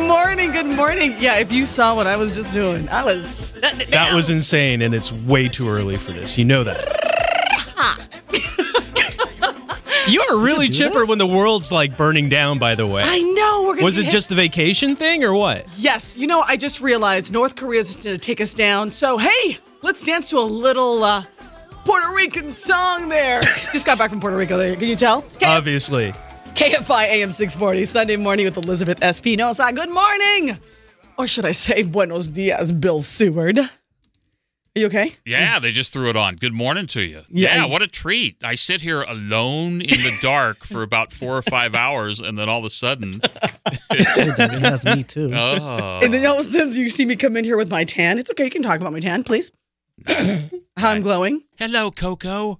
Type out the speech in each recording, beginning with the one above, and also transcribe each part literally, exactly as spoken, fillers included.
morning, good morning. Yeah, if you saw what I was just doing, I was shutting it down. That was insane, and it's way too early for this. You know that. You are really chipper that? when the world's like burning down, by the way. I know. We're gonna Was it hit. just the vacation thing or what? Yes. You know, I just realized North Korea's going to take us down. So, hey, let's dance to a little uh, Puerto Rican song there. Just got back from Puerto Rico there. Can you tell? K- Obviously. K F I A M six forty, Sunday morning with Elizabeth Espinosa. Good morning. Or should I say, buenos dias, Bill Seward. Are you okay? Yeah, they just threw it on. Good morning to you. Yeah. Yeah, what a treat. I sit here alone in the dark for about four or five hours, and then all of a sudden... It has me, too. Oh. And then all of a sudden you see me come in here with my tan. It's okay. You can talk about my tan, please. How I'm glowing. Hello, Coco.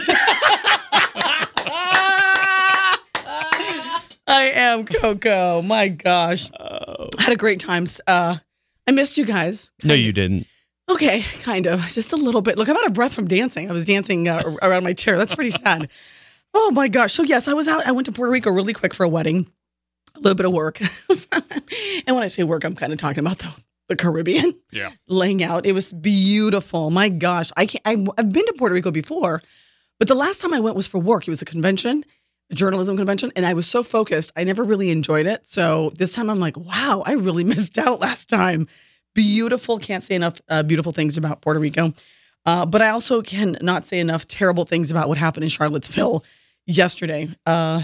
I am Coco. My gosh. Oh. I had a great time. Uh, I missed you guys. No, you didn't. Okay, kind of. Just a little bit. Look, I'm out of breath from dancing. I was dancing uh, around my chair. That's pretty sad. Oh, my gosh. So, yes, I was out. I went to Puerto Rico really quick for a wedding. A little bit of work. And when I say work, I'm kind of talking about the, the Caribbean. Yeah. Laying out. It was beautiful. My gosh. I can't, I, I've been to Puerto Rico before, but the last time I went was for work. It was a convention, a journalism convention, and I was so focused. I never really enjoyed it. So this time I'm like, wow, I really missed out last time. Beautiful. Can't say enough uh, beautiful things about Puerto Rico. Uh, but I also cannot say enough terrible things about what happened in Charlottesville yesterday. Uh,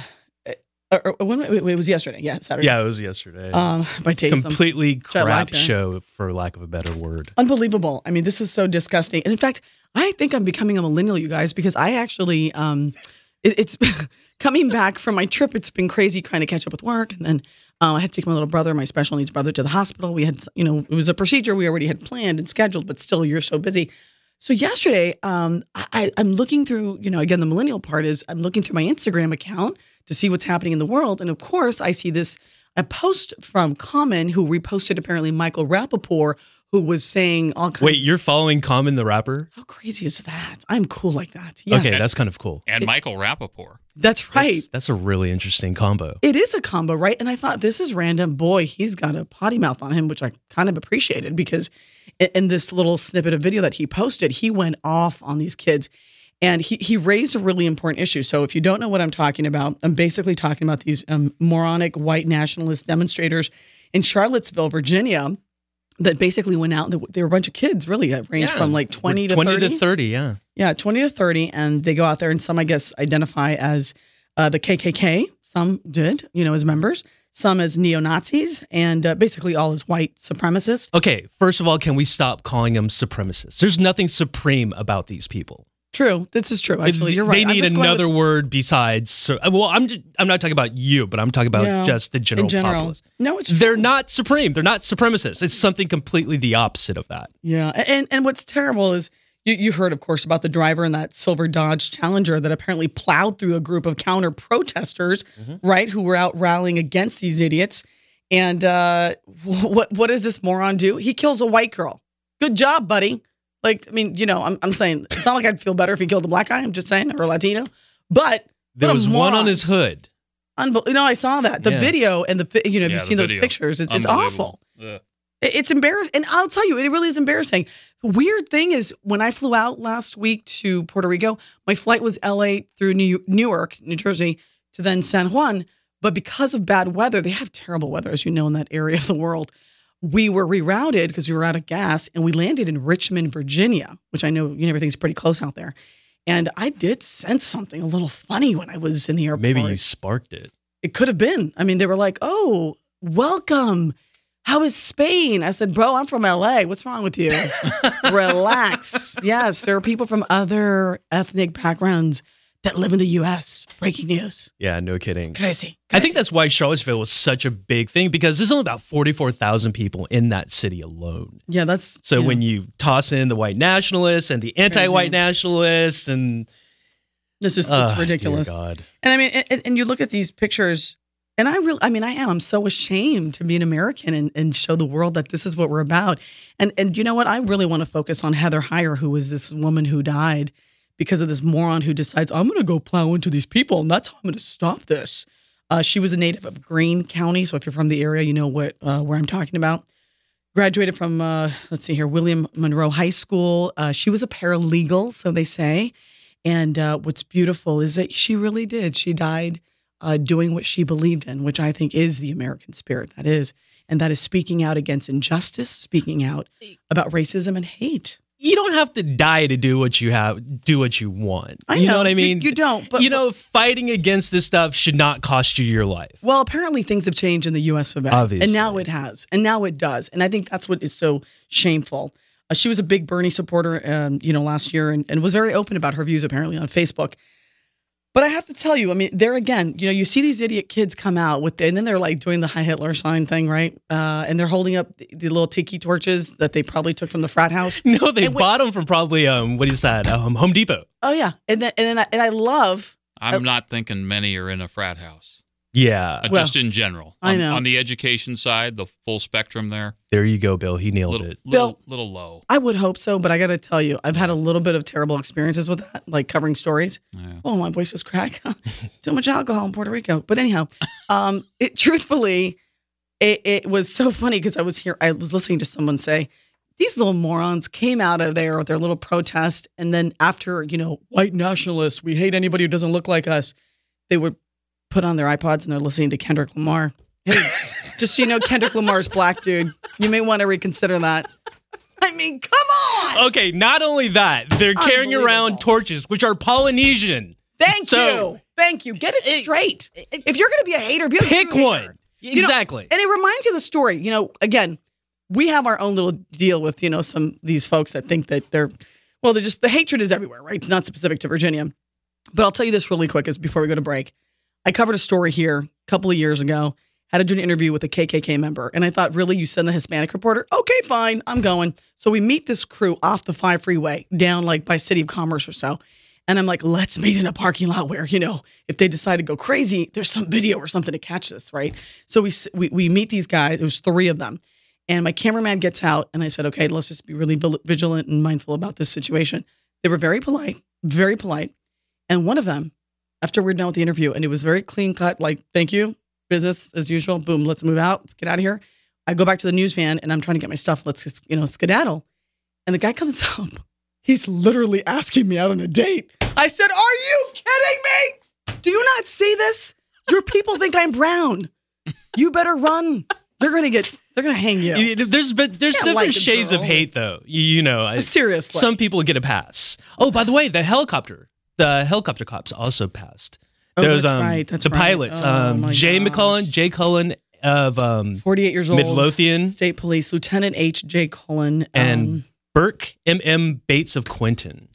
or, or when, it was yesterday. Yeah, Saturday. Yeah, it was yesterday. Um, by Taysom. Completely Should I lie crap to her? show, for lack of a better word. Unbelievable. I mean, this is so disgusting. And in fact, I think I'm becoming a millennial, you guys, because I actually, um, it, it's coming back from my trip. It's been crazy trying to catch up with work. And then uh, I had to take my little brother, my special needs brother, to the hospital. We had, you know, it was a procedure we already had planned and scheduled, but still you're so busy. So yesterday, um, I, I'm looking through, you know, again, the millennial part is I'm looking through my Instagram account to see what's happening in the world. And of course, I see this, a post from Common, who reposted apparently Michael Rappaport, who was saying all kinds Wait, you're following Common the rapper? How crazy is that? I'm cool like that. Yes. Okay, that's kind of cool. And Michael Rappaport. That's right. That's, that's a really interesting combo. It is a combo, right? And I thought, this is random. Boy, he's got a potty mouth on him, which I kind of appreciated, because in, in this little snippet of video that he posted, he went off on these kids. And he, he raised a really important issue. So if you don't know what I'm talking about, I'm basically talking about these um, moronic white nationalist demonstrators in Charlottesville, Virginia, that basically went out. They were a bunch of kids, really, that ranged Yeah. from like twenty to twenty thirty. to thirty, yeah. Yeah, twenty to thirty. And they go out there, and some, I guess, identify as uh, the K K K. Some did, you know, as members. Some as neo-Nazis, and uh, basically all as white supremacists. Okay, first of all, can we stop calling them supremacists? There's nothing supreme about these people. True. This is true. Actually, They- you're right. They I'm need just going another with- word besides. So, well, I'm just, I'm not talking about you, but I'm talking about Yeah, just the general, in general. populace. No, it's true. They're not supreme. They're not supremacists. It's something completely the opposite of that. Yeah, and and what's terrible is you you heard, of course, about the driver in that silver Dodge Challenger that apparently plowed through a group of counter protesters, Mm-hmm. right, who were out rallying against these idiots. And uh, what what does this moron do? He kills a white girl. Good job, buddy. Like, I mean, you know, I'm I'm saying it's not like I'd feel better if he killed a black guy. I'm just saying, or a Latino. But There what a was one moron. on his hood. Unbel- you know, I saw that the Yeah. video and the fi- you know, have Yeah, you the seen those video. pictures? It's it's Unbelievable. awful. Ugh. It- It's embarrassing. And I'll tell you, it really is embarrassing. The weird thing is, when I flew out last week to Puerto Rico, my flight was L A through New- Newark, New Jersey, to then San Juan. But because of bad weather, they have terrible weather, as you know, in that area of the world. We were rerouted because we were out of gas, and we landed in Richmond, Virginia, which I know, you know everything's pretty close out there. And I did sense something a little funny when I was in the airport. Maybe you sparked it. It could have been. I mean, they were like, "Oh, welcome. How is Spain?" I said, "Bro, I'm from L A. What's wrong with you?" Relax. Yes, there are people from other ethnic backgrounds that live in the U S. Breaking news. Yeah, no kidding. Crazy. I think that's why Charlottesville was such a big thing, because there's only about forty-four thousand people in that city alone. Yeah, that's So yeah. when you toss in the white nationalists and the anti-white nationalists and It's just oh, it's ridiculous. Dear God. And I mean, and, and you look at these pictures, and I really, I mean, I am. I'm so ashamed to be an American and, and show the world that this is what we're about. And and you know what? I really want to focus on Heather Heyer, who was this woman who died because of this moron who decides, I'm going to go plow into these people, and that's how I'm going to stop this. Uh, she was a native of Greene County, so if you're from the area, you know what uh, where I'm talking about. Graduated from, uh, let's see here, William Monroe High School. Uh, she was a paralegal, so they say. And uh, what's beautiful is that she really did. She died uh, doing what she believed in, which I think is the American spirit. That is. And that is speaking out against injustice, speaking out about racism and hate. You don't have to die to do what you have, do what you want. I you know, know what I you- mean? you don't, but- you know, fighting against this stuff should not cost you your life. Well, apparently things have changed in the U S of A. Obviously. And now it has. And now it does. And I think that's what is so shameful. Uh, she was a big Bernie supporter, um, you know, last year and, and was very open about her views apparently on Facebook. But I have to tell you, I mean, there again, you know, you see these idiot kids come out with, the, and then they're like doing the Heil Hitler sign thing, right? Uh, and they're holding up the, the little tiki torches that they probably took from the frat house. No, they And wait- bought them from probably, um, what is that? Um, Home Depot. Oh yeah, and then and then I, and I love. I'm Uh, not thinking many are in a frat house. Yeah. Uh, Well, just in general. I On, know. on the education side, the full spectrum there, There you go, Bill. He nailed little, it. little, Bill- little low. I would hope so, but I got to tell you, I've had a little bit of terrible experiences with that, like covering stories. Yeah. Oh, my voice is crack. Too much alcohol in Puerto Rico. But anyhow, um, it truthfully, it, it was so funny because I was here, I was listening to someone say, these little morons came out of there with their little protest. And then after, you know, white nationalists, we hate anybody who doesn't look like us. They would put on their iPods and they're listening to Kendrick Lamar. Hey, just so you know, Kendrick Lamar's black, dude. You may want to reconsider that. I mean, come on. Okay, not only that, they're carrying around Unbelievable. torches, which are Polynesian. Thank So- you. Thank you. Get it straight. If you're going to be a hater, be a Pick true one. hater. You know, Exactly. and it reminds you of the story. You know, again, we have our own little deal with, you know, some these folks that think that they're, well, they're just, the hatred is everywhere, right? It's not specific to Virginia. But I'll tell you this really quick is before we go to break. I covered a story here a couple of years ago, had to do an interview with a K K K member. And I thought, really, you send the Hispanic reporter? Okay, fine, I'm going. So we meet this crew off the five freeway down like by City of Commerce or so. And I'm like, let's meet in a parking lot where, you know, if they decide to go crazy, there's some video or something to catch this, right? So we we, we meet these guys. There was three of them. And my cameraman gets out and I said, okay, let's just be really vigilant and mindful about this situation. They were very polite, very polite. And one of them, after we're done with the interview, and it was very clean cut, like, thank you, business as usual, boom, let's move out, let's get out of here. I go back to the news van and I'm trying to get my stuff, let's, just, you know, skedaddle. And the guy comes up, he's literally asking me out on a date. I said, are you kidding me? Do you not see this? Your people think I'm brown. You better run. They're going to get, they're going to hang you. You- There's but there's Can't different like a shades of girl. hate, though. You, you know, I, Seriously. some people get a pass. Oh, by the way, the helicopter, the helicopter cops also passed. Oh, There was that's um, right, that's the right. pilots, Oh, um, my Jay gosh. McCullen, Jay Cullen of um, forty-eight years old. Midlothian. State Police, Lieutenant H. J. Cullen. and um, Burke M M Bates of Quinton.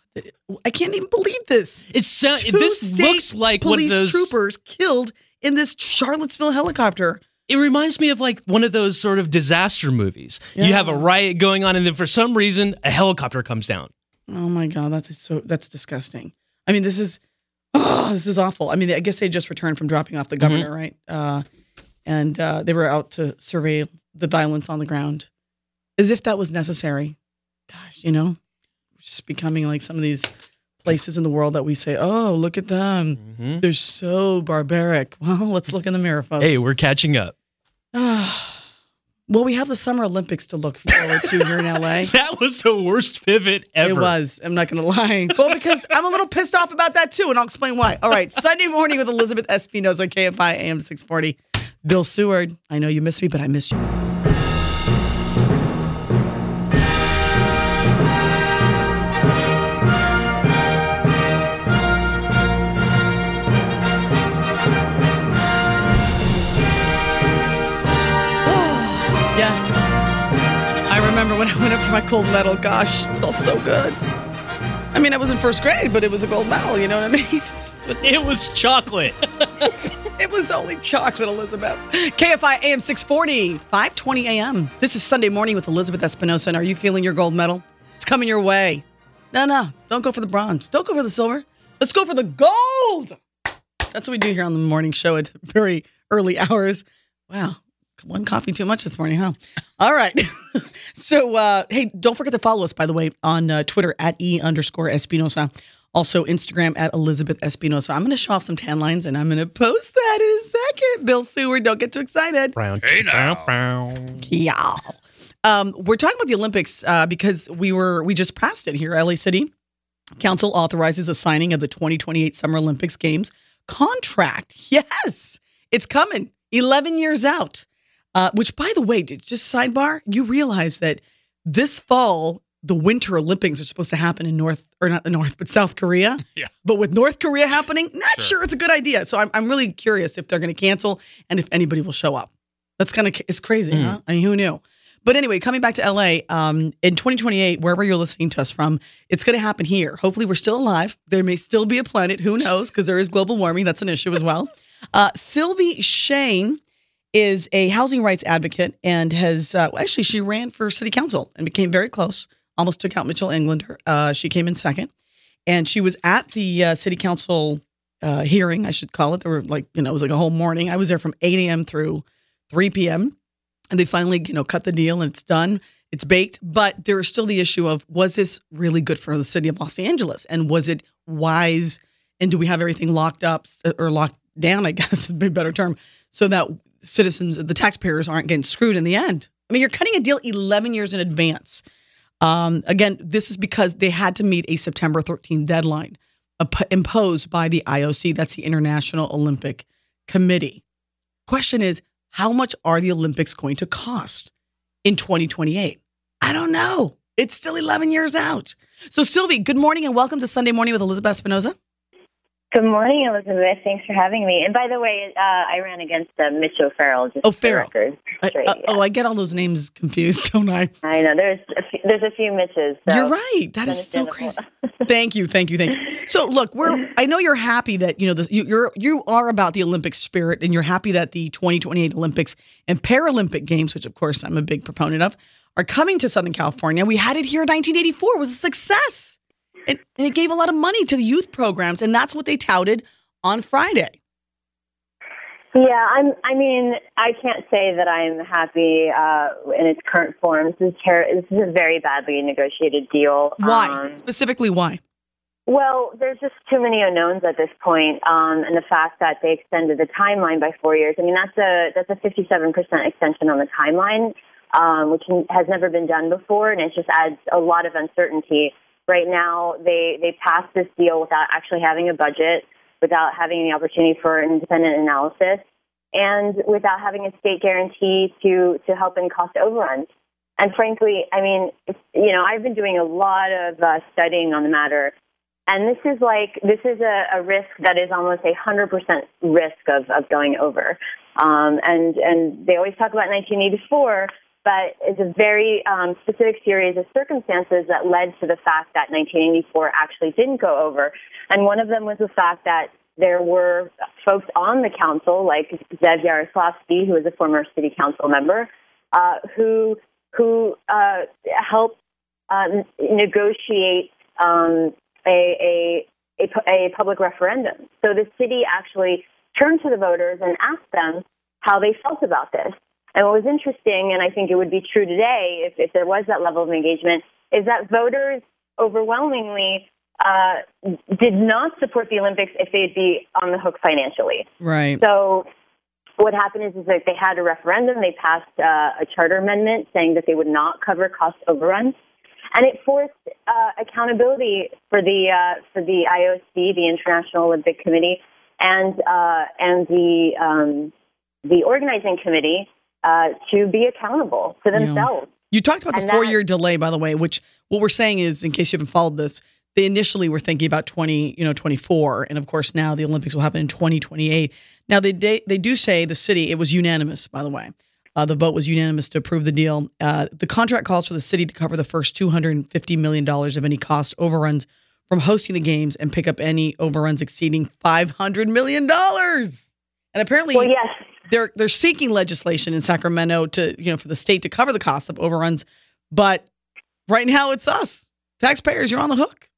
I can't even believe this. It's so, Two this state looks like one of police those. troopers killed in this Charlottesville helicopter. It reminds me of like one of those sort of disaster movies. You have a Yeah. riot going on, and then for some reason, a helicopter comes down. Oh my God, that's so that's disgusting. I mean, this is oh, this is awful. I mean, I guess they just returned from dropping off the governor, right? Uh, and uh, they were out to survey the violence on the ground, as if that was necessary. Gosh, you know, just becoming like some of these places in the world that we say, "Oh, look at them, Mhm. they're so barbaric." Well, let's look in the mirror, folks. Hey, we're catching up. Well, we have the Summer Olympics to look forward to here in L A. That was the worst pivot ever. It was. I'm not going to lie. Well, because I'm a little pissed off about that too, and I'll explain why. All right, Sunday morning with Elizabeth Espinosa on K F I A M six forty. Bill Seward, I know you missed me, but I missed you. Yes. I remember when I went up for my gold medal. Gosh, it felt so good. I mean, I was in first grade, but it was a gold medal. You know what I mean? It's what- It was chocolate. It was only chocolate, Elizabeth. K F I A M six forty, five twenty a m This is Sunday morning with Elizabeth Espinosa. And are you feeling your gold medal? It's coming your way. No, no, don't go for the bronze. Don't go for the silver. Let's go for the gold. That's what we do here on the morning show at very early hours. Wow. One coffee too much this morning, huh? All right. so, uh, hey, don't forget to follow us, by the way, on uh, Twitter at E underscore Espinosa. Also, Instagram at Elizabeth Espinosa. I'm going to show off some tan lines, and I'm going to post that in a second. Bill Seward, don't get too excited. Brown. Hey, now. Brown, brown. Yeah. Um, we're talking about the Olympics uh, because we were we just passed it here. L A City Council authorizes the signing of the twenty twenty-eight Summer Olympics Games contract. Yes, it's coming. eleven years out. Uh, which, by the way, just sidebar, you realize that this fall, the Winter Olympics are supposed to happen in North, or not the North, but South Korea. Yeah. But with North Korea happening, not Sure. sure it's a good idea. So I'm, I'm really curious if they're going to cancel and if anybody will show up. That's kind of, it's crazy, Mm. huh? I mean, who knew? But anyway, coming back to L A, um, in twenty twenty-eight, wherever you're listening to us from, it's going to happen here. Hopefully we're still alive. There may still be a planet. Who knows? Because there is global warming. That's an issue as well. Uh, Sylvie Shane is a housing rights advocate and has, uh, well, actually, she ran for city council and became very close. Almost took out Mitchell Englander. Uh, she came in second. And she was at the uh, city council uh, hearing, I should call it. There were like, you know, it was like a whole morning. I was there from eight a.m. through three p.m. And they finally, you know, cut the deal and it's done. It's baked. But there is still the issue of, was this really good for the city of Los Angeles? And was it wise? And do we have everything locked up or locked down, I guess would be a better term, so that citizens, the taxpayers aren't getting screwed in the end? I mean, you're cutting a deal eleven years in advance. Um, again, this is because they had to meet a September thirteenth deadline ap- imposed by the I O C. That's the International Olympic Committee. Question is, how much are the Olympics going to cost in twenty twenty-eight? I don't know. It's still eleven years out. So, Sylvie, good morning and welcome to Sunday Morning with Elizabeth Espinosa. Good morning, Elizabeth. Thanks for having me. And by the way, uh, I ran against uh, Mitch O'Farrell. Just Oh, for the Farrell. record. I- Straight, uh, yeah. Oh, I get all those names confused, don't I? I know there's a few, there's a few Mitches. So You're right. That it's is so understandable. crazy. Thank you, thank you, thank you. So, look, we're. I know you're happy that you know the, you, you're you are about the Olympic spirit, and you're happy that the twenty twenty-eight Olympics and Paralympic Games, which of course I'm a big proponent of, are coming to Southern California. We had it here in nineteen eighty-four. It was a success, and, and it gave a lot of money to the youth programs, and that's what they touted on Friday. Yeah, I'm. I mean, I can't say that I'm happy uh, in its current form. This is ter- This is a very badly negotiated deal. Why Um, specifically? Why? Well, there's just too many unknowns at this point, um, and the fact that they extended the timeline by four years. I mean, that's a that's a fifty-seven percent extension on the timeline, um, which has never been done before, and it just adds a lot of uncertainty. Right now, they they passed this deal without actually having a budget, without having the opportunity for an independent analysis, and without having a state guarantee to to help in cost overruns. And frankly, I mean, it's, you know, I've been doing a lot of uh, studying on the matter. And this is like, this is a, a risk that is almost a one hundred percent risk of, of going over. Um, and, and they always talk about nineteen eighty-four, but it's a very um, specific series of circumstances that led to the fact that nineteen eighty-four actually didn't go over. And one of them was the fact that there were folks on the council, like Zev Yaroslavsky, who was a former city council member, uh, who, who uh, helped uh, negotiate um, A, a, a, a public referendum. So the city actually turned to the voters and asked them how they felt about this. And what was interesting, and I think it would be true today if, if there was that level of engagement, is that voters overwhelmingly uh, did not support the Olympics if they'd be on the hook financially. Right. So what happened is, is that they had a referendum. They passed uh, a charter amendment saying that they would not cover cost overruns. And it forced uh, accountability for the uh, for the I O C, the International Olympic Committee, and uh, and the um, the organizing committee uh, to be accountable to themselves. You talked about the And four-year delay, by the way, which what we're saying is, in case you haven't followed this, they initially were thinking about twenty, you know, twenty-four, and of course now the Olympics will happen in twenty twenty-eight. Now they they, they do say the city, it was unanimous, by the way. Uh, the vote was unanimous to approve the deal. Uh, the contract calls for the city to cover the first two hundred fifty million dollars of any cost overruns from hosting the games and pick up any overruns exceeding five hundred million dollars. And apparently, Well, yes. they're they're seeking legislation in Sacramento to, you know, for the state to cover the cost of overruns. But right now, it's us taxpayers. You're on the hook.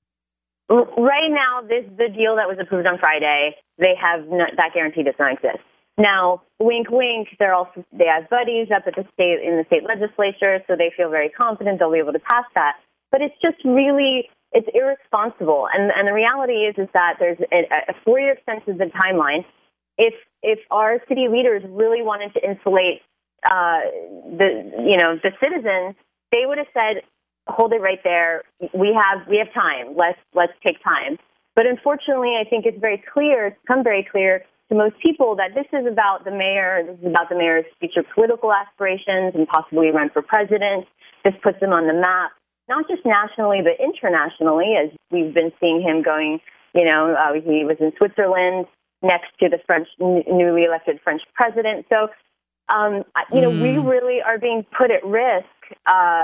Right now, this the deal that was approved on Friday. They have not, that guarantee does not exist. Now, wink, wink. They're also they have buddies up at the state in the state legislature, so they feel very confident they'll be able to pass that. But it's just really it's irresponsible. And and the reality is is that there's a, a four-year extension of the timeline. If if our city leaders really wanted to insulate uh, the you know the citizens, they would have said, "Hold it right there. We have we have time. Let's let's take time." But unfortunately, I think it's very clear. It's become very clear to most people that this is about the mayor. This is about the mayor's future political aspirations and possibly run for president. This puts him on the map, not just nationally but internationally, as we've been seeing him going. You know, uh, he was in Switzerland next to the French newly elected French president. So, um, you know, mm. we really are being put at risk uh,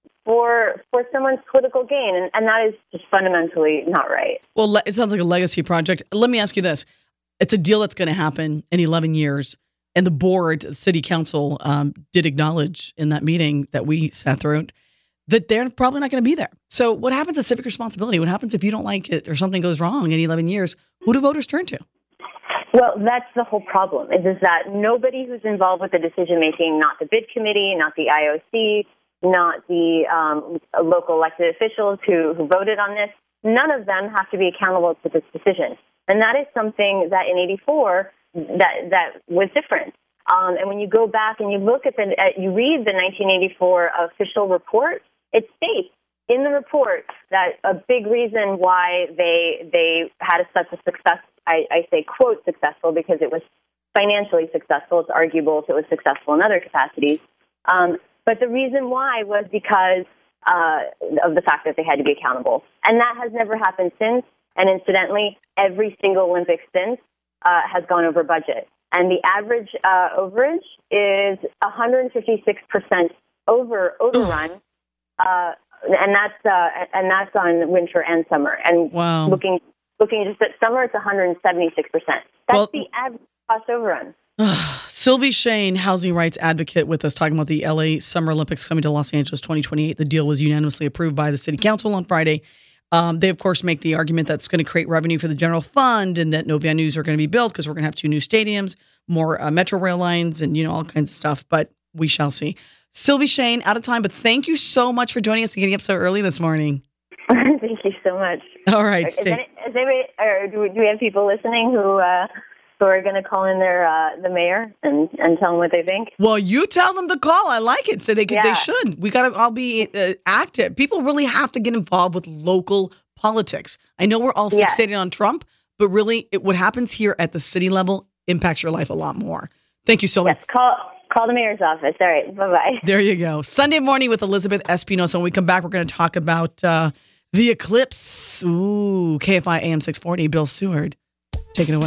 for for someone's political gain, and, and that is just fundamentally not right. Well, it sounds like a legacy project. Let me ask you this. It's a deal that's going to happen in eleven years. And the board, the city council, um, did acknowledge in that meeting that we sat through that they're probably not going to be there. So what happens to civic responsibility? What happens if you don't like it or something goes wrong in eleven years? Who do voters turn to? Well, that's the whole problem, is, is that nobody who's involved with the decision-making, not the bid committee, not the I O C, not the um, local elected officials who, who voted on this, none of them have to be accountable to this decision. And that is something that in eighty-four that that was different. Um, and when you go back and you look at the, at, you read the nineteen eighty-four official report, it states in the report that a big reason why they they had a, such a success, I, I say quote successful because it was financially successful. It's arguable if it was successful in other capacities. Um, but the reason why was because uh, of the fact that they had to be accountable. And that has never happened since. And incidentally, every single Olympics since uh, has gone over budget. And the average uh, overage is one hundred fifty-six percent over overrun, uh, and that's uh, and that's on winter and summer. And wow. looking looking just at summer, it's one hundred seventy-six percent. That's well, the average cost overrun. Sylvie Shane, housing rights advocate, with us talking about the L A Summer Olympics coming to Los Angeles twenty twenty-eight. The deal was unanimously approved by the city council on Friday. Um, they, of course, make the argument that's going to create revenue for the general fund and that no venues are going to be built because we're going to have two new stadiums, more uh, metro rail lines, and, you know, all kinds of stuff. But we shall see. Sylvie Shane, out of time, but thank you so much for joining us and getting up so early this morning. Thank you so much. All right. Is, any, is anybody, or do, we, do we have people listening who uh, who are going to call in their uh, the mayor and, and tell them what they think? Well, you tell them to call. I like it. So they could, yeah. they should. We got to all be uh, active. People really have to get involved with local politics. I know we're all fixated yeah. on Trump, but really it, what happens here at the city level impacts your life a lot more. Thank you so much. Yes, call, call the mayor's office. All right. Bye-bye. There you go. Sunday morning with Elizabeth Espinosa. When we come back, we're going to talk about uh, the eclipse. Ooh, K F I A M six forty. Bill Seward. Take it away.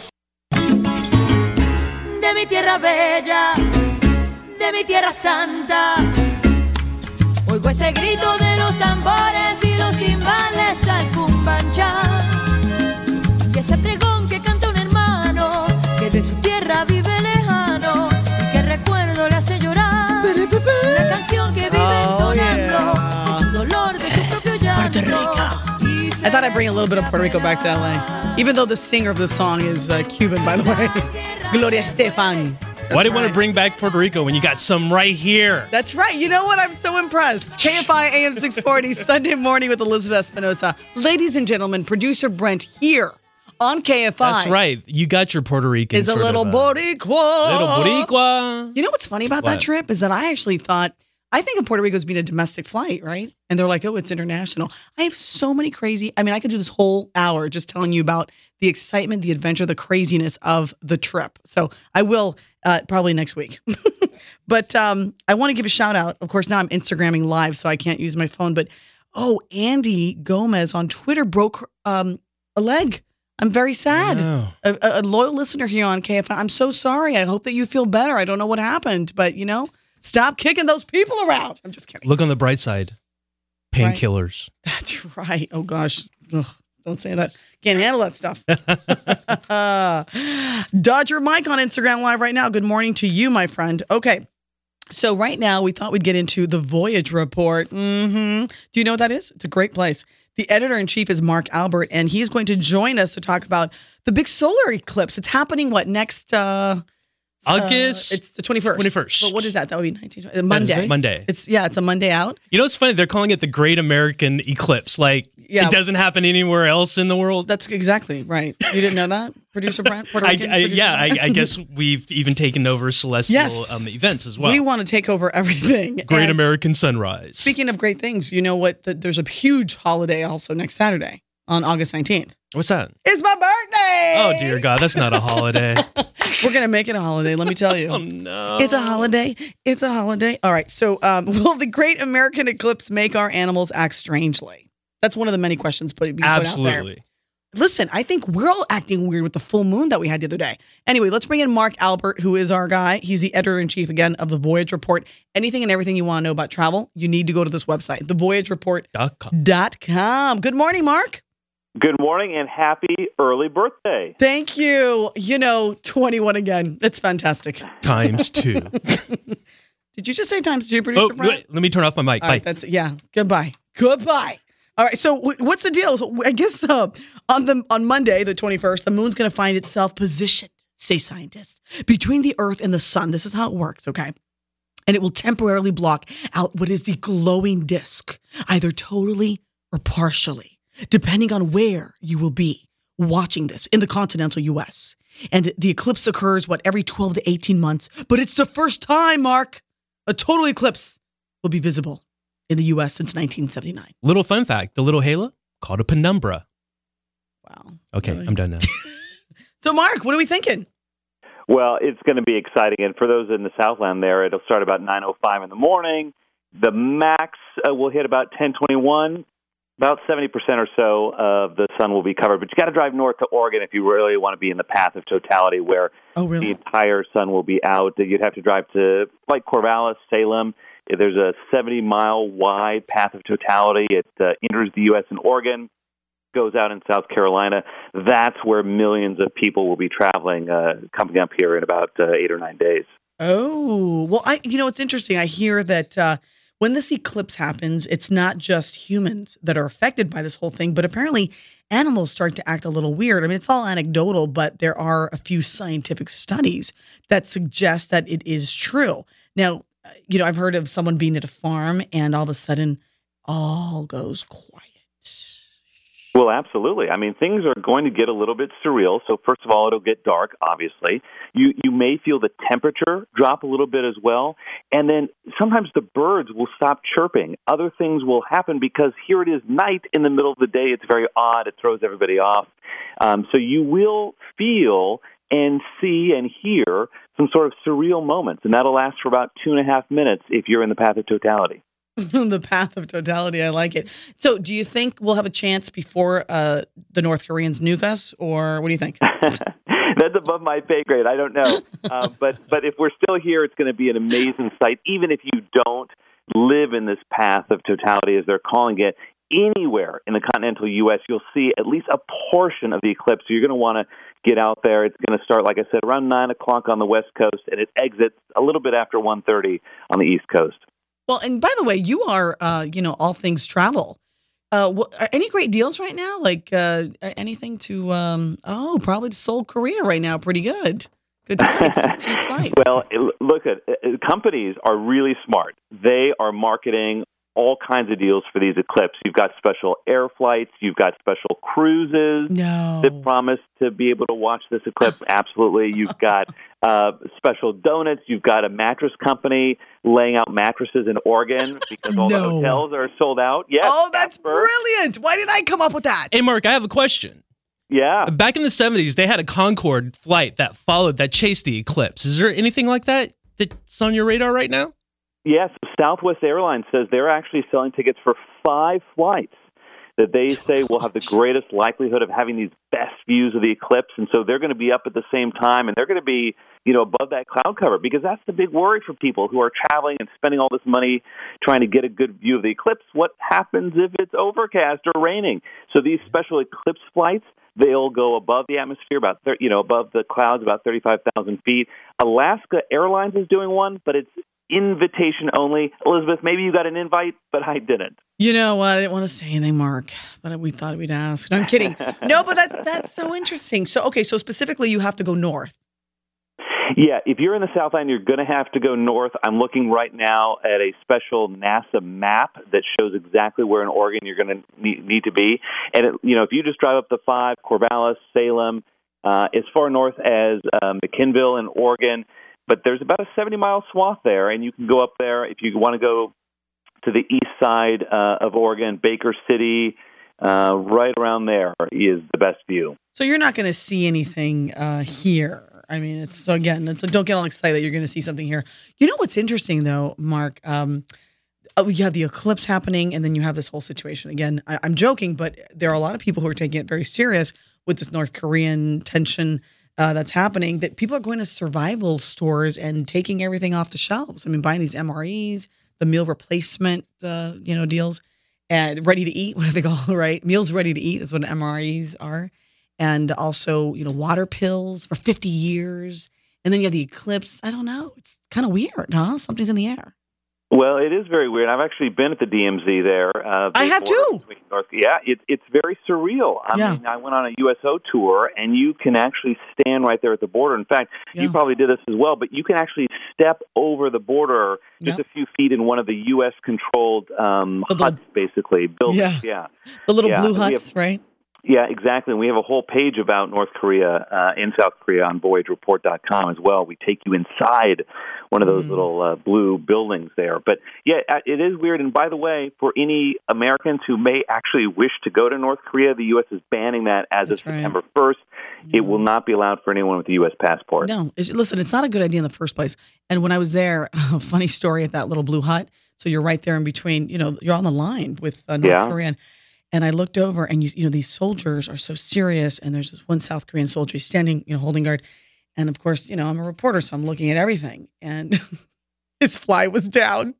De mi tierra bella, de mi tierra santa, oigo ese grito de los tambores y los timbales al cumbanchá, y ese pregón que canta un hermano que de su tierra vive lejano y que recuerdo le hace llorar, una canción que vive oh, entonando yeah. de su dolor, de su propio llanto. Puerto Rico. I thought I'd bring a little bit of Puerto Rico back to L A, even though the singer of the song is uh, Cuban, by the way. Gloria Estefan. That's Why do you right. want to bring back Puerto Rico when you got some right here? That's right. You know what? I'm so impressed. K F I A M six forty, Sunday morning with Elizabeth Espinosa. Ladies and gentlemen, producer Brent here on K F I. That's right. You got your Puerto Rican. Is a little of, uh, Boricua. Little Boricua. You know what's funny about what? that trip is that I actually thought, I think of Puerto Rico as being a domestic flight, right? And they're like, oh, it's international. I have so many crazy, I mean, I could do this whole hour just telling you about the excitement, the adventure, the craziness of the trip. So I will uh, probably next week. But um, I want to give a shout out. Of course, now I'm Instagramming live, so I can't use my phone. But, oh, Andy Gomez on Twitter broke um, a leg. I'm very sad. No. A, a loyal listener here on K F I. I'm so sorry. I hope that you feel better. I don't know what happened, but, you know, stop kicking those people around. I'm just kidding. Look on the bright side. Painkillers. Right. That's right. Oh, gosh. Ugh, don't say that. Can't handle that stuff. Dodger Mike on Instagram Live right now. Good morning to you, my friend. Okay. So right now, we thought we'd get into the Voyage Report. Mm-hmm. Do you know what that is? It's a great place. The editor-in-chief is Mark Albert, and he's going to join us to talk about the big solar eclipse. It's happening, what, next uh, August. Uh, it's the twenty-first. twenty-first. But what is that? That would be nineteen. That is Monday. Monday. It's yeah. It's a Monday out. You know, it's funny. They're calling it the Great American Eclipse. Like, Yeah. it doesn't happen anywhere else in the world. That's exactly right. You didn't know that, producer Brent? Puerto I, Rican I, producer yeah, I, Brent? I guess we've even taken over celestial Yes. um, events as well. We want to take over everything. Great And American Sunrise. Speaking of great things, you know what? The, there's a huge holiday also next Saturday on August nineteenth. What's that? It's my birthday. Oh, dear God. That's not a holiday. We're going to make it a holiday, let me tell you. Oh, no. It's a holiday. It's a holiday. All right. So, um, will the Great American Eclipse make our animals act strangely? That's one of the many questions put, put out there. Absolutely. Listen, I think we're all acting weird with the full moon that we had the other day. Anyway, let's bring in Mark Albert, who is our guy. He's the editor-in-chief, again, of The Voyage Report. Anything and everything you want to know about travel, you need to go to this website, the voyage report dot com. Good morning, Mark. Good morning and happy early birthday. Thank you. You know, twenty-one again. It's fantastic. Times two. Did you just say times two, producer Oh, Brent? wait, let me turn off my mic. All Bye. right, that's yeah. Goodbye. Goodbye. All right. So w- what's the deal? So I guess uh, on the on Monday, the twenty-first, the moon's going to find itself positioned, say scientists, between the Earth and the sun. This is how it works. Okay. And it will temporarily block out what is the glowing disk, either totally or partially, depending on where you will be watching this in the continental U S. And the eclipse occurs, what, every twelve to eighteen months. But it's the first time, Mark, a total eclipse will be visible in the U S since nineteen seventy-nine. Little fun fact, the little halo called a penumbra. Wow. Okay, Really? I'm done now. So, Mark, what are we thinking? Well, it's going to be exciting. And for those in the Southland there, it'll start about nine oh five in the morning. The max uh, will hit about ten twenty-one. About seventy percent or so of the sun will be covered. But you got to drive north to Oregon if you really want to be in the path of totality where Oh, really? the entire sun will be out. You'd have to drive to like Corvallis, Salem. There's a seventy-mile wide path of totality. It uh, enters the U S in Oregon, goes out in South Carolina. That's where millions of people will be traveling, uh, coming up here in about uh, eight or nine days. Oh, well, I, you know, it's interesting. I hear that uh, when this eclipse happens, it's not just humans that are affected by this whole thing, but apparently animals start to act a little weird. I mean, it's all anecdotal, but there are a few scientific studies that suggest that it is true. Now, uh, you know, I've heard of someone being at a farm and all of a sudden all goes quiet. Well, absolutely. I mean, things are going to get a little bit surreal. So first of all, it'll get dark, obviously. You you may feel the temperature drop a little bit as well. And then sometimes the birds will stop chirping. Other things will happen because here it is night in the middle of the day. It's very odd. It throws everybody off. Um, so you will feel and see and hear some sort of surreal moments. And that'll last for about two and a half minutes if you're in the path of totality. The path of totality. I like it. So do you think we'll have a chance before uh, the North Koreans nuke us, or what do you think? That's above my pay grade. I don't know. Uh, but, but if we're still here, it's going to be an amazing sight, even if you don't live in this path of totality, as they're calling it. Anywhere in the continental U S, you'll see at least a portion of the eclipse. So you're going to want to get out there. It's going to start, like I said, around nine o'clock on the West Coast, and it exits a little bit after one thirty on the East Coast. Well, and by the way, you are, uh, you know, all things travel. Uh, what, are any great deals right now? Like uh, anything to, um, oh, probably to Seoul, Korea right now. Pretty good. Good flights, cheap flights. Well, it, look, at uh, companies are really smart. They are marketing all kinds of deals for these eclipses. You've got special air flights. You've got special cruises No. that promise to be able to watch this eclipse. Absolutely. You've got uh, special donuts. You've got a mattress company laying out mattresses in Oregon because all No. the hotels are sold out. Yes, Oh, that's Casper. brilliant. Why did I come up with that? Hey, Mark, I have a question. Yeah. Back in the seventies, they had a Concorde flight that followed, that chased the eclipse. Is there anything like that that's on your radar right now? Yes, Southwest Airlines says they're actually selling tickets for five flights that they say will have the greatest likelihood of having these best views of the eclipse. And so they're going to be up at the same time, and they're going to be, you know, above that cloud cover, because that's the big worry for people who are traveling and spending all this money trying to get a good view of the eclipse. What happens if it's overcast or raining? So these special eclipse flights, they'll go above the atmosphere, about thir- you know, above the clouds, about thirty-five thousand feet. Alaska Airlines is doing one, but it's invitation only. Elizabeth, maybe you got an invite, but I didn't. You know what? I didn't want to say anything, Mark, but we thought we'd ask. No, I'm kidding. No, but that, that's so interesting. So, okay, so specifically you have to go north. Yeah, if you're in the Southland, you're going to have to go north. I'm looking right now at a special NASA map that shows exactly where in Oregon you're going to need, need to be. And, it, you know, if you just drive up the five, Corvallis, Salem, uh, as far north as uh, McKinville in Oregon, but there's about a seventy-mile swath there, and you can go up there if you want to go to the east side uh, of Oregon, Baker City, uh, right around there is the best view. So you're not going to see anything uh, here. I mean, it's so again, it's, don't get all excited that you're going to see something here. You know what's interesting though, Mark? Um, oh, you have the eclipse happening, and then you have this whole situation. Again, I, I'm joking, but there are a lot of people who are taking it very serious with this North Korean tension uh, that's happening. That people are going to survival stores and taking everything off the shelves. I mean, buying these M R Es, the meal replacement, uh, you know, deals, and ready to eat. What do they call it, right? Meals ready to eat is what M R Es are. And also, you know, water pills for fifty years. And then you have the eclipse. I don't know. It's kind of weird, huh? Something's in the air. Well, it is very weird. I've actually been at the D M Z there. Uh, I have too. North, yeah, it, it's very surreal. I yeah. mean, I went on a U S O tour, and you can actually stand right there at the border. In fact, yeah. you probably did this as well, but you can actually step over the border just yep. a few feet in one of the U S-controlled um, huts, basically, buildings. Yeah. yeah. The little yeah. blue huts, have, right? Yeah, exactly. And we have a whole page about North Korea uh, and South Korea on voyage report dot com as well. We take you inside one of those mm. little uh, blue buildings there. But, yeah, it is weird. And, by the way, for any Americans who may actually wish to go to North Korea, the U S is banning that as That's of right. September first. No. It will not be allowed for anyone with a U S passport. No. It's, listen, it's not a good idea in the first place. And when I was there, a funny story at that little blue hut. So you're right there in between, you know, you're on the line with uh, North yeah. Korean. And I looked over, and you, you know, these soldiers are so serious. And there's this one South Korean soldier he's standing, you know, holding guard. And of course, you know, I'm a reporter, so I'm looking at everything. And his fly was down.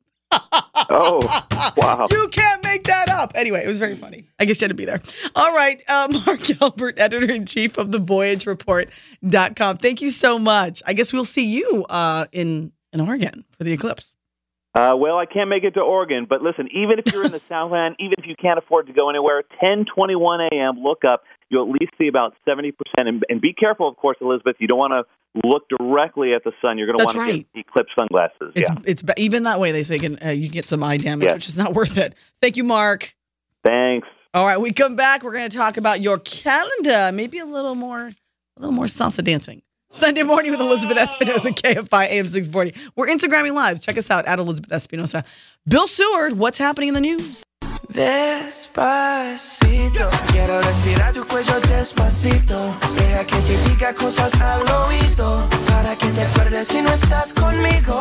Oh, wow! You can't make that up. Anyway, it was very funny. I guess you had to be there. All right, uh, Mark Gilbert, editor in chief of the voyage report dot com. Thank you so much. I guess we'll see you uh, in in Oregon for the eclipse. Uh, well, I can't make it to Oregon, but listen, even if you're in the Southland, even if you can't afford to go anywhere, ten twenty-one a.m., look up. You'll at least see about seventy percent. And, and be careful, of course, Elizabeth. You don't want to look directly at the sun. You're going to want right. to get eclipse sunglasses. It's, yeah. it's even that way, they say can, uh, you get some eye damage, yes. which is not worth it. Thank you, Mark. Thanks. All right, we come back. We're going to talk about your calendar, maybe a little more, a little more salsa dancing. Sunday morning with Elizabeth Espinosa, K F I A M six forty. We're Instagramming live. Check us out at Elizabeth Espinosa. Bill Seward, what's happening in the news? Despacito, quiero respirar tu cuello despacito. Deja que te diga cosas al oído, para que te acuerdes si no estás conmigo.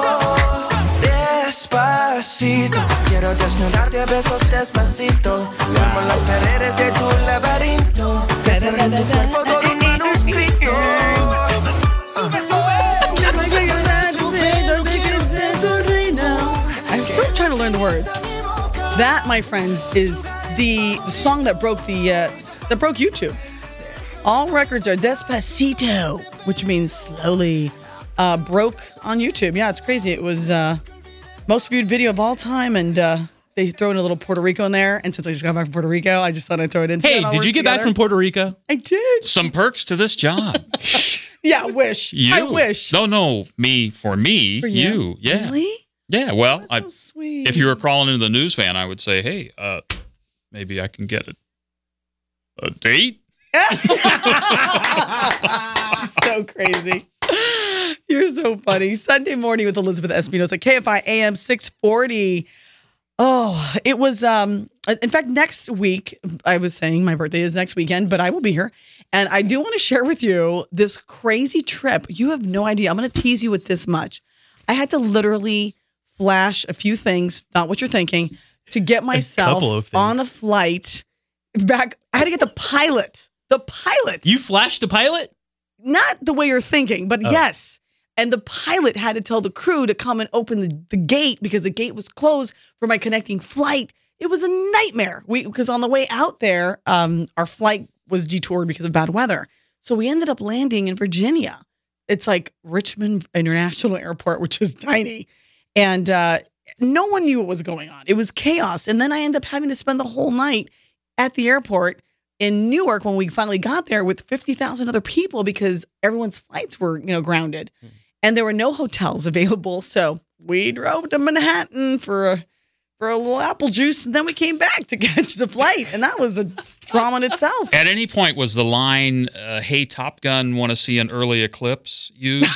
Despacito, quiero desnudarte a besos despacito. Como las paredes de tu laberinto. Besar en tu cuerpo todo un manuscrito. I'm still trying to learn the words. That, my friends, is the song that broke the uh, that broke YouTube. All records are Despacito, which means slowly, uh, broke on YouTube. Yeah, it's crazy. It was uh, most viewed video of all time, and uh, they throw in a little Puerto Rico in there. And since I just got back from Puerto Rico, I just thought I'd throw it in. Hey, did you get together. back from Puerto Rico? I did. Some perks to this job. Yeah, I wish. You. I wish. No, no, me for me. For you. you. Yeah. Really? Yeah. Well, That's I, so sweet. if you were crawling into the news van, I would say, hey, uh, maybe I can get a, a date. So crazy. You're so funny. Sunday morning with Elizabeth Espinosa, K F I A M six forty. Oh, it was, um, in fact, next week, I was saying my birthday is next weekend, but I will be here. And I do want to share with you this crazy trip. You have no idea. I'm going to tease you with this much. I had to literally flash a few things, not what you're thinking, to get myself a on a flight back. I had to get the pilot. The pilot. You flashed a pilot? Not the way you're thinking, but Oh. yes. And the pilot had to tell the crew to come and open the, the gate because the gate was closed for my connecting flight. It was a nightmare. We because on the way out there, um, our flight was detoured because of bad weather. So we ended up landing in Virginia. It's like Richmond International Airport, which is tiny. And uh, no one knew what was going on. It was chaos. And then I ended up having to spend the whole night at the airport in Newark when we finally got there with fifty thousand other people because everyone's flights were, you know, grounded. and there were no hotels available. So we drove to Manhattan for a for a little apple juice, and then we came back to catch the flight, and that was a drama in itself. At any point, was the line, uh, hey, Top Gun, want to see an early eclipse used?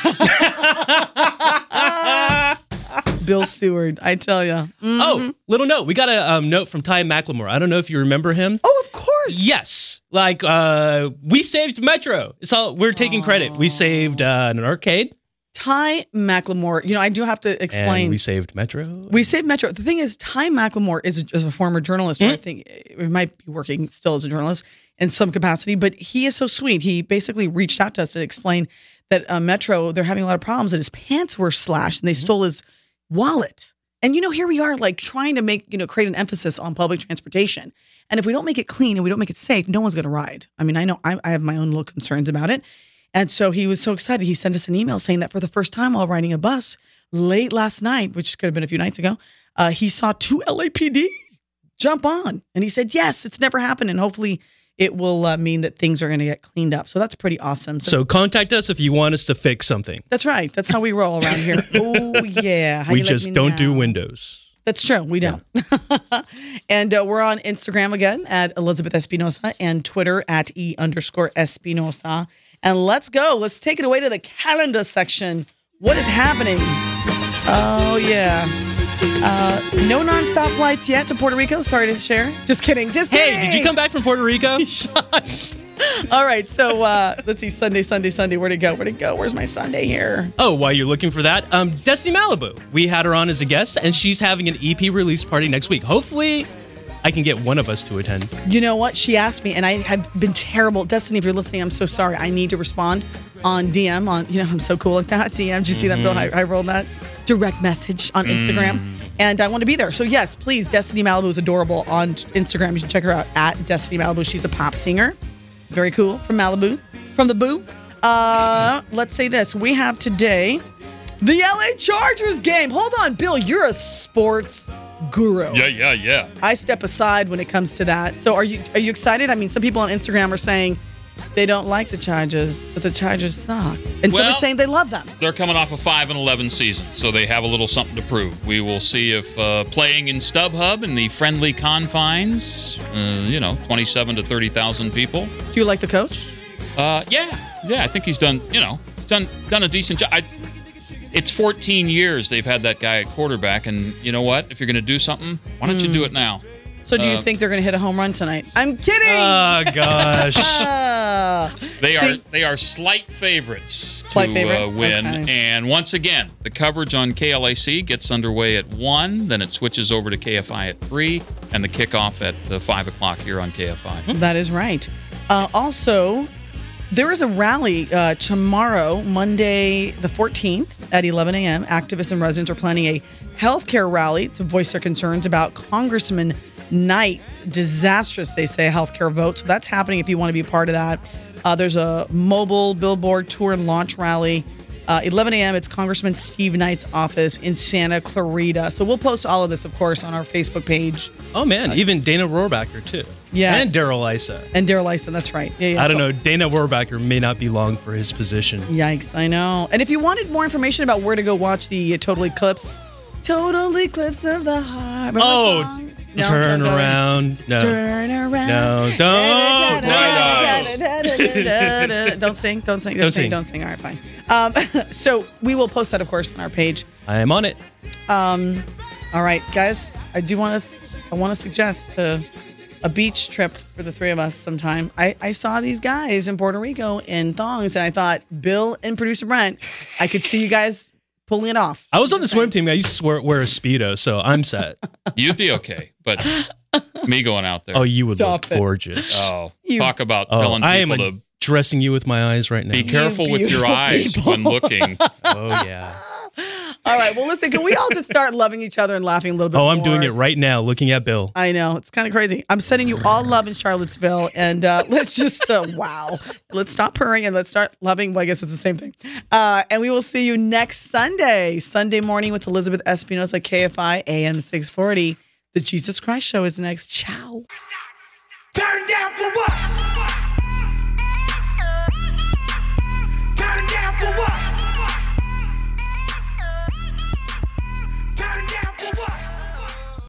Bill Seward, I tell you. Mm-hmm. Oh, little note. We got a um, note from Ty McLemore. I don't know if you remember him. Oh, of course. Yes. Like, uh, we saved Metro. It's all, we're taking credit. We saved uh, an arcade. Ty McLemore, you know, I do have to explain. And we saved Metro. We saved Metro. The thing is, Ty McLemore is a, is a former journalist, mm-hmm. or I think he might be working still as a journalist in some capacity, but he is so sweet. He basically reached out to us to explain that uh, Metro, they're having a lot of problems, that his pants were slashed and they mm-hmm. stole his wallet. And, you know, here we are like trying to make, you know, create an emphasis on public transportation. And if we don't make it clean and we don't make it safe, no one's going to ride. I mean, I know I, I have my own little concerns about it. And so he was so excited. He sent us an email saying that for the first time while riding a bus late last night, which could have been a few nights ago, uh, he saw two L A P D jump on. And he said, yes, it's never happened. And hopefully it will uh, mean that things are going to get cleaned up. So that's pretty awesome. So, so contact us if you want us to fix something. That's right. That's how we roll around here. Oh, yeah. How we you just like don't now? do Windows. That's true. We don't. Yeah. And uh, we're on Instagram again at Elizabeth Espinosa and Twitter at E underscore Espinosa. And let's go. Let's take it away to the calendar section. What is happening? Oh, yeah. Uh, no nonstop flights yet to Puerto Rico. Sorry to share. Just kidding. Just kidding. Hey, did you come back from Puerto Rico? Shush. All right. So uh, let's see. Sunday, Sunday, Sunday. Where'd it go? Where'd it go? Where's my Sunday here? Oh, while you're looking for that, um, Destiny Malibu. We had her on as a guest, and she's having an E P release party next week. Hopefully, I can get one of us to attend. You know what? She asked me, and I have been terrible. Destiny, if you're listening, I'm so sorry. I need to respond on D M. On you know, I'm so cool like that. D M. Did you see mm-hmm. that, Bill? I, I rolled that direct message on Instagram, mm. and I want to be there. So yes, please. Destiny Malibu is adorable on Instagram. You should check her out at Destiny Malibu. She's a pop singer, very cool from Malibu, from the Boo. Uh, let's say this: we have today the L A Chargers game. Hold on, Bill. You're a sports guru. Yeah, yeah, yeah. I step aside when it comes to that. So are you are you excited? I mean, some people on Instagram are saying they don't like the Chargers, but the Chargers suck. And well, some are saying they love them. They're coming off a five and eleven season, so they have a little something to prove. We will see if uh, playing in StubHub in the friendly confines, uh, you know, twenty-seven to thirty thousand people. Do you like the coach? Uh, yeah, yeah. I think he's done, you know, he's done done a decent job. I, It's fourteen years they've had that guy at quarterback, and you know what? If you're going to do something, why don't mm. you do it now? So do you uh, think they're going to hit a home run tonight? I'm kidding! Oh, gosh. they See? are they are slight favorites Slight to favorites? Uh, win. Okay. And once again, the coverage on K L A C gets underway at one, then it switches over to K F I at three, and the kickoff at uh, five o'clock here on K F I. That is right. Uh, also, there is a rally uh, tomorrow, Monday the fourteenth at eleven a.m. Activists and residents are planning a healthcare rally to voice their concerns about Congressman Knight's disastrous, they say, healthcare vote. So that's happening if you want to be a part of that. Uh, there's a mobile billboard tour and launch rally. Uh, eleven a.m. It's Congressman Steve Knight's office in Santa Clarita. So we'll post all of this, of course, on our Facebook page. Oh, man. Even Dana Rohrabacher, too. Yeah. And Daryl Issa. And Daryl Issa, that's right. Yeah, yeah. I don't so, know. Dana Rohrabacher may not be long for his position. Yikes, I know. And if you wanted more information about where to go watch the Total Eclipse, Total Eclipse of the Heart. Remember Oh, that song? No, turn don't go around. No. Turn around. No, don't. Don't sing. Don't sing. Don't Don't sing. sing. Don't sing. All right, fine. Um, so we will post that, of course, on our page. I am on it. Um, all right, guys. I do want to. I want to suggest a, a beach trip for the three of us sometime. I, I saw these guys in Puerto Rico in thongs, and I thought, Bill and producer Brent, I could see you guys pulling it off. I was on the swim team. I used to wear, wear a Speedo, so I'm set. You'd be okay, but me going out there. Oh, you would Stop look it. gorgeous. Oh, You- talk about Oh, telling I am people a- to dressing you with my eyes right now. be careful with your beautiful eyes people. when looking. Oh, yeah. All right. Well, listen, can we all just start loving each other and laughing a little bit Oh, more? I'm doing it right now, looking at Bill. I know. It's kind of crazy. I'm sending you all love in Charlottesville. And uh, let's just, uh, wow. Let's stop purring and let's start loving. Well, I guess it's the same thing. Uh, and we will see you next Sunday, Sunday morning with Elizabeth Espinosa, K F I, A M six forty. The Jesus Christ Show is next. Ciao. Turn down for what?